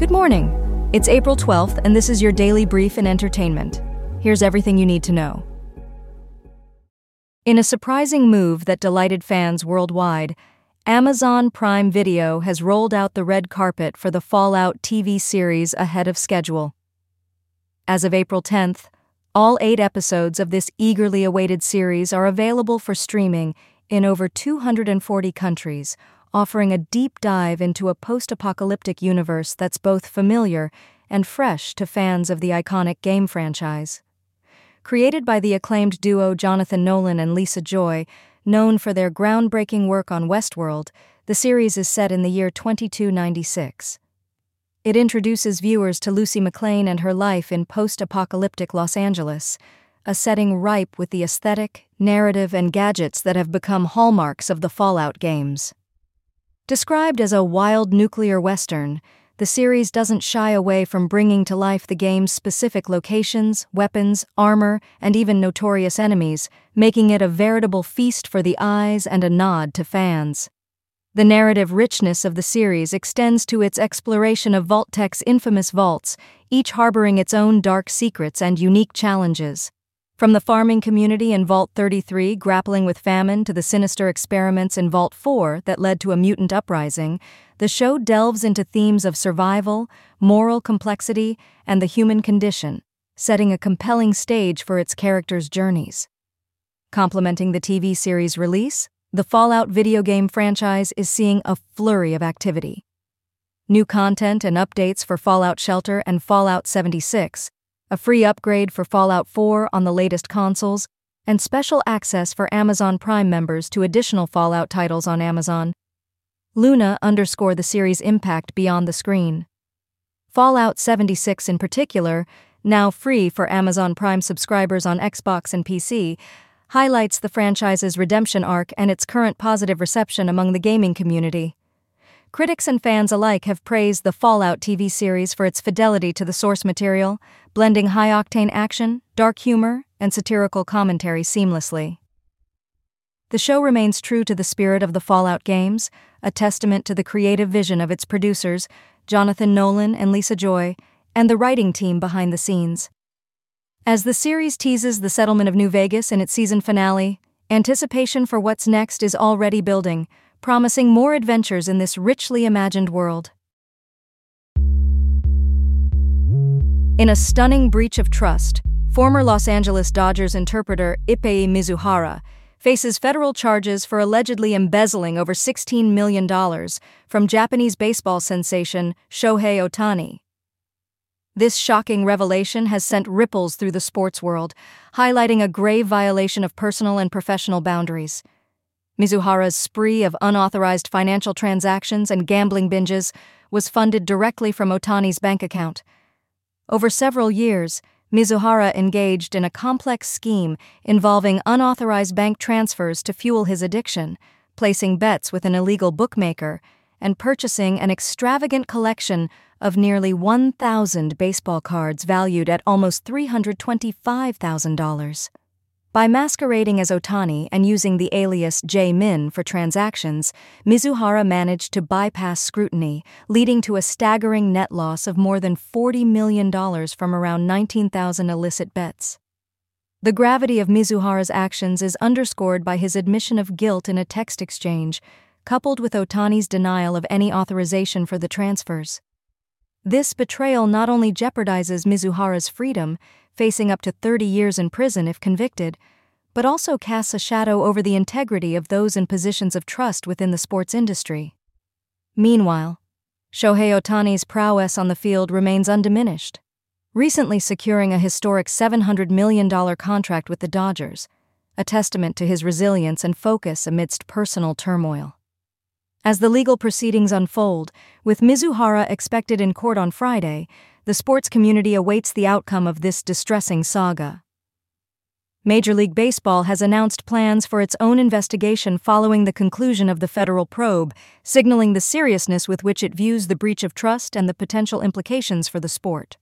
Good morning. It's April 12th, and this is your daily brief in entertainment. Here's everything you need to know. In a surprising move that delighted fans worldwide, Amazon Prime Video has rolled out the red carpet for the Fallout TV series ahead of schedule. As of April 10th, all 8 episodes of this eagerly awaited series are available for streaming in over 240 countries, offering a deep dive into a post-apocalyptic universe that's both familiar and fresh to fans of the iconic game franchise. Created by the acclaimed duo Jonathan Nolan and Lisa Joy, known for their groundbreaking work on Westworld, the series is set in the year 2296. It introduces viewers to Lucy McClane and her life in post-apocalyptic Los Angeles, a setting ripe with the aesthetic, narrative, and gadgets that have become hallmarks of the Fallout games. Described as a wild nuclear western, the series doesn't shy away from bringing to life the game's specific locations, weapons, armor, and even notorious enemies, making it a veritable feast for the eyes and a nod to fans. The narrative richness of the series extends to its exploration of Vault-Tec's infamous vaults, each harboring its own dark secrets and unique challenges. From the farming community in Vault 33 grappling with famine to the sinister experiments in Vault 4 that led to a mutant uprising, the show delves into themes of survival, moral complexity, and the human condition, setting a compelling stage for its characters' journeys. Complementing the TV series release, the Fallout video game franchise is seeing a flurry of activity. New content and updates for Fallout Shelter and Fallout 76, a free upgrade for Fallout 4 on the latest consoles, and special access for Amazon Prime members to additional Fallout titles on Amazon. Luna underscore the series' impact beyond the screen. Fallout 76 in particular, now free for Amazon Prime subscribers on Xbox and PC, highlights the franchise's redemption arc and its current positive reception among the gaming community. Critics and fans alike have praised the Fallout TV series for its fidelity to the source material, blending high-octane action, dark humor, and satirical commentary seamlessly. The show remains true to the spirit of the Fallout games, a testament to the creative vision of its producers, Jonathan Nolan and Lisa Joy, and the writing team behind the scenes. As the series teases the settlement of New Vegas in its season finale, anticipation for what's next is already building, promising more adventures in this richly imagined world. In a stunning breach of trust, former Los Angeles Dodgers interpreter Issei Mizuhara faces federal charges for allegedly embezzling over $16 million from Japanese baseball sensation Shohei Ohtani. This shocking revelation has sent ripples through the sports world, highlighting a grave violation of personal and professional boundaries. Mizuhara's spree of unauthorized financial transactions and gambling binges was funded directly from Ohtani's bank account. Over several years, Mizuhara engaged in a complex scheme involving unauthorized bank transfers to fuel his addiction, placing bets with an illegal bookmaker, and purchasing an extravagant collection of nearly 1,000 baseball cards valued at almost $325,000. By masquerading as Ohtani and using the alias J-Min for transactions, Mizuhara managed to bypass scrutiny, leading to a staggering net loss of more than $40 million from around 19,000 illicit bets. The gravity of Mizuhara's actions is underscored by his admission of guilt in a text exchange, coupled with Ohtani's denial of any authorization for the transfers. This betrayal not only jeopardizes Mizuhara's freedom, facing up to 30 years in prison if convicted, but also casts a shadow over the integrity of those in positions of trust within the sports industry. Meanwhile, Shohei Ohtani's prowess on the field remains undiminished, recently securing a historic $700 million contract with the Dodgers, a testament to his resilience and focus amidst personal turmoil. As the legal proceedings unfold, with Mizuhara expected in court on Friday, the sports community awaits the outcome of this distressing saga. Major League Baseball has announced plans for its own investigation following the conclusion of the federal probe, signaling the seriousness with which it views the breach of trust and the potential implications for the sport.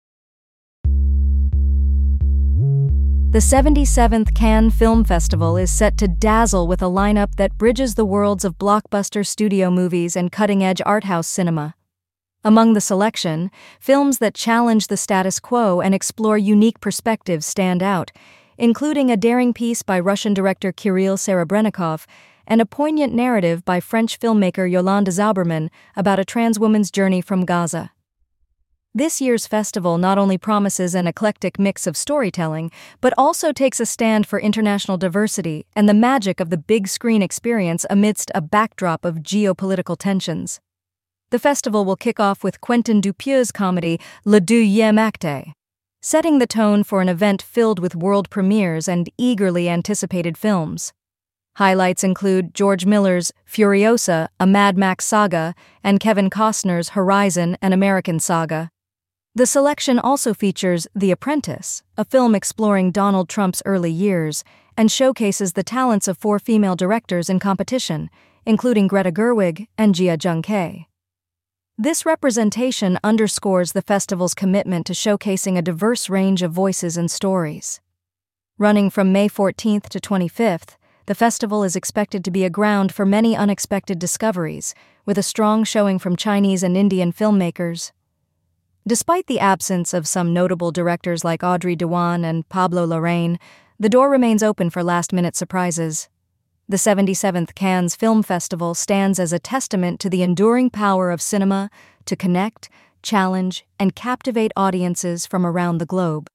The 77th Cannes Film Festival is set to dazzle with a lineup that bridges the worlds of blockbuster studio movies and cutting-edge art house cinema. Among the selection, films that challenge the status quo and explore unique perspectives stand out, including a daring piece by Russian director Kirill Serebrennikov and a poignant narrative by French filmmaker Yolande Zauberman about a trans woman's journey from Gaza. This year's festival not only promises an eclectic mix of storytelling, but also takes a stand for international diversity and the magic of the big screen experience amidst a backdrop of geopolitical tensions. The festival will kick off with Quentin Dupieux's comedy Le Deuxième Acte, setting the tone for an event filled with world premieres and eagerly anticipated films. Highlights include George Miller's Furiosa, a Mad Max saga, and Kevin Costner's Horizon, an American saga. The selection also features The Apprentice, a film exploring Donald Trump's early years, and showcases the talents of 4 female directors in competition, including Greta Gerwig and Jia Jung-kae. This representation underscores the festival's commitment to showcasing a diverse range of voices and stories. Running from May 14th to 25th, the festival is expected to be a ground for many unexpected discoveries, with a strong showing from Chinese and Indian filmmakers. Despite the absence of some notable directors like Audrey Diwan and Pablo Larraín, the door remains open for last-minute surprises. The 77th Cannes Film Festival stands as a testament to the enduring power of cinema to connect, challenge, and captivate audiences from around the globe.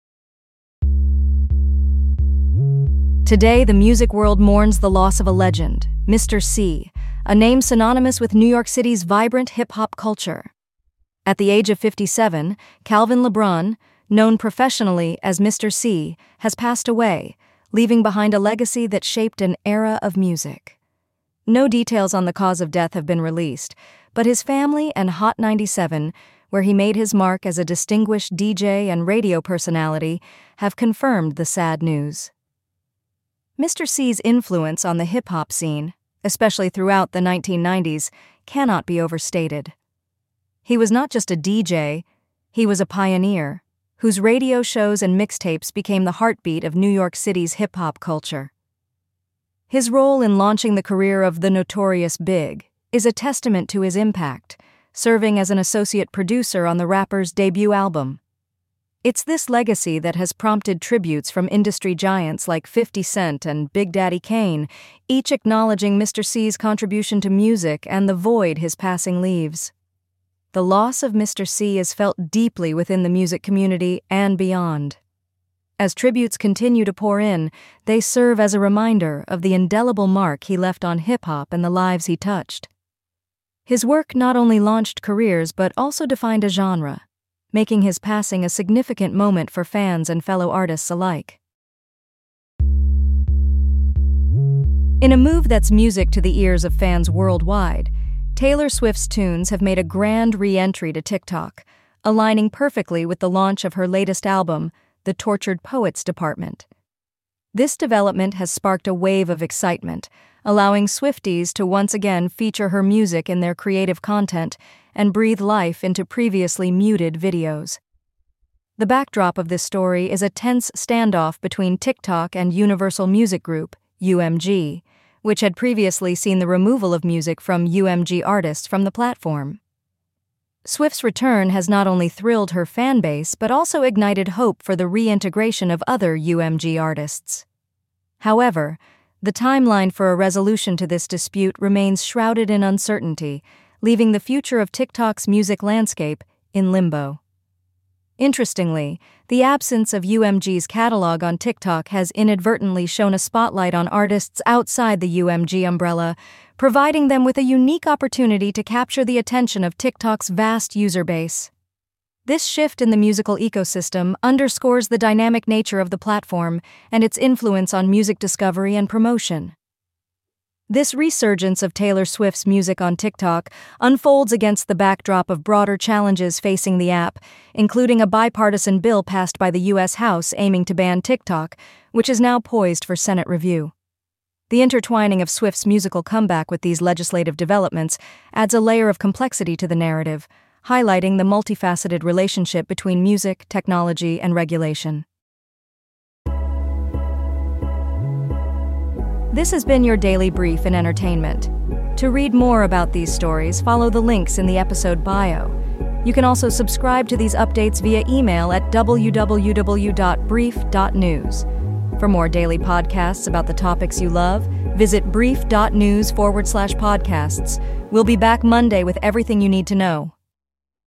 Today, the music world mourns the loss of a legend, Mr. C, a name synonymous with New York City's vibrant hip-hop culture. At the age of 57, Calvin LeBron, known professionally as Mr. C, has passed away, leaving behind a legacy that shaped an era of music. No details on the cause of death have been released, but his family and Hot 97, where he made his mark as a distinguished DJ and radio personality, have confirmed the sad news. Mr. C's influence on the hip-hop scene, especially throughout the 1990s, cannot be overstated. He was not just a DJ, he was a pioneer, whose radio shows and mixtapes became the heartbeat of New York City's hip-hop culture. His role in launching the career of the Notorious Big is a testament to his impact, serving as an associate producer on the rapper's debut album. It's this legacy that has prompted tributes from industry giants like 50 Cent and Big Daddy Kane, each acknowledging Mr. C's contribution to music and the void his passing leaves. The loss of Mr. C is felt deeply within the music community and beyond. As tributes continue to pour in, they serve as a reminder of the indelible mark he left on hip-hop and the lives he touched. His work not only launched careers but also defined a genre, making his passing a significant moment for fans and fellow artists alike. In a move that's music to the ears of fans worldwide, Taylor Swift's tunes have made a grand re-entry to TikTok, aligning perfectly with the launch of her latest album, The Tortured Poets Department. This development has sparked a wave of excitement, allowing Swifties to once again feature her music in their creative content and breathe life into previously muted videos. The backdrop of this story is a tense standoff between TikTok and Universal Music Group, UMG, which had previously seen the removal of music from UMG artists from the platform. Swift's return has not only thrilled her fanbase but also ignited hope for the reintegration of other UMG artists. However, the timeline for a resolution to this dispute remains shrouded in uncertainty, leaving the future of TikTok's music landscape in limbo. Interestingly, the absence of UMG's catalog on TikTok has inadvertently shone a spotlight on artists outside the UMG umbrella, providing them with a unique opportunity to capture the attention of TikTok's vast user base. This shift in the musical ecosystem underscores the dynamic nature of the platform and its influence on music discovery and promotion. This resurgence of Taylor Swift's music on TikTok unfolds against the backdrop of broader challenges facing the app, including a bipartisan bill passed by the U.S. House aiming to ban TikTok, which is now poised for Senate review. The intertwining of Swift's musical comeback with these legislative developments adds a layer of complexity to the narrative, highlighting the multifaceted relationship between music, technology, and regulation. This has been your daily brief in entertainment. To read more about these stories, follow the links in the episode bio. You can also subscribe to these updates via email at www.brief.news. For more daily podcasts about the topics you love, visit brief.news/podcasts. We'll be back Monday with everything you need to know.